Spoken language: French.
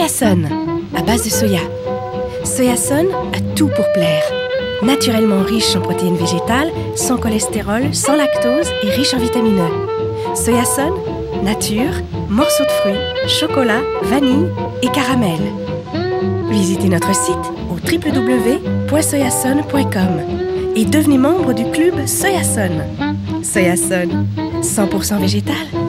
Soyason, à base de soya. Soyason a tout pour plaire. Naturellement riche en protéines végétales, sans cholestérol, sans lactose et riche en vitamine E. Soyason, nature, morceaux de fruits, chocolat, vanille et caramel. Visitez notre site au www.soyason.com et devenez membre du club Soyason. Soyason, 100% végétal.